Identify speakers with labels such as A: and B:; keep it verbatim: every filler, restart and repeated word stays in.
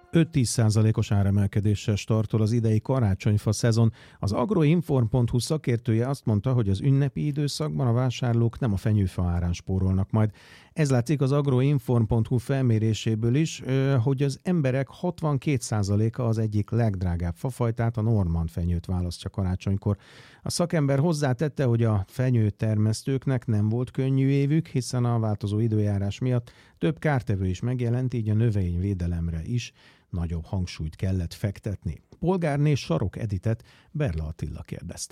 A: öt-tíz százalékos áremelkedéssel startol az idei karácsonyfa szezon. Az agroinform pont hu szakértője azt mondta, hogy az ünnepi időszakban a vásárlók nem a fenyőfa árán spórolnak majd. Ez látszik az agroinform pont hu felméréséből is, hogy az emberek hatvankét százaléka az egyik legdrágább fafajtát, a normand fenyőt választja karácsonykor. A szakember hozzátette, hogy a fenyőtermesztőknek nem volt könnyű évük, hiszen a változó időjárás miatt több kártevő is megjelent, így a növényvédelemre is nagyobb hangsúlyt kellett fektetni. Polgárné Sarok Editet Berla Attila kérdezte.